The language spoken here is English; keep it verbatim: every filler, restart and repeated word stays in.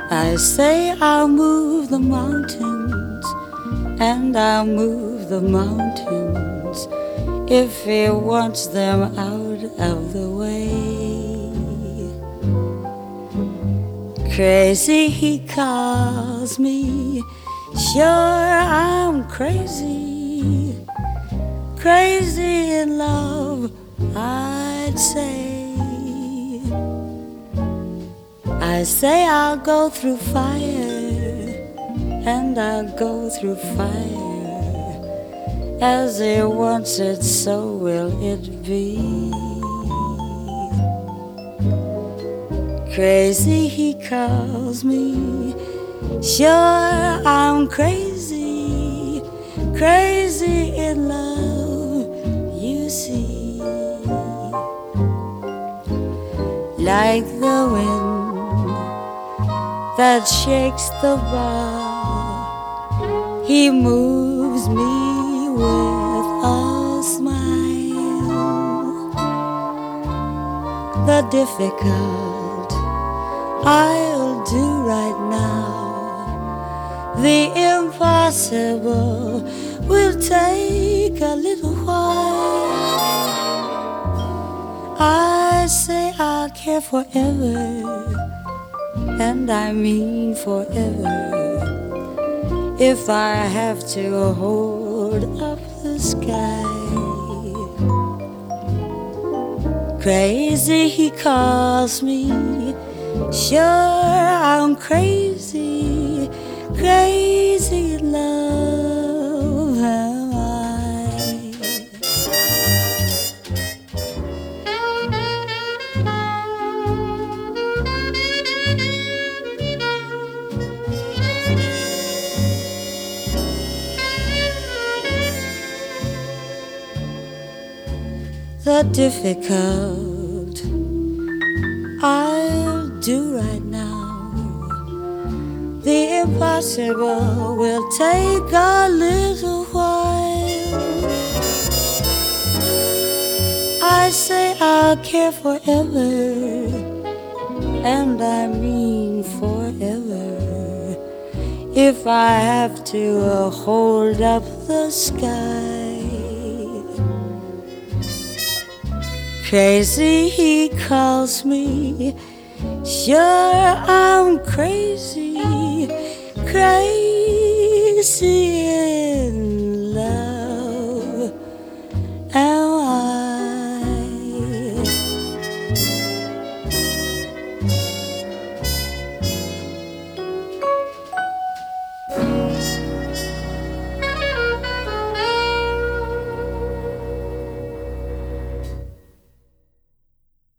I say I'll move the mountains, and I'll move the mountains if he wants them out of the way. Crazy he calls me, sure I'm crazy, crazy in love I'd say. I say I'll go through fire, and I'll go through fire, as he wants it, so will it be. Crazy he calls me, sure I'm crazy, crazy in love, you see. Like the wind that shakes the bar, he moves me with a smile. The difficult I'll do right now, the impossible will take a little while. I say I'll care forever, and I mean forever, if I have to hold up the sky. Crazy he calls me, sure I'm crazy, crazy in love am I. The difficult I'll do right now, the impossible will take a little while. I say I'll care forever, and I mean forever, if I have to uh, hold up the sky. Crazy he calls me, sure I'm crazy.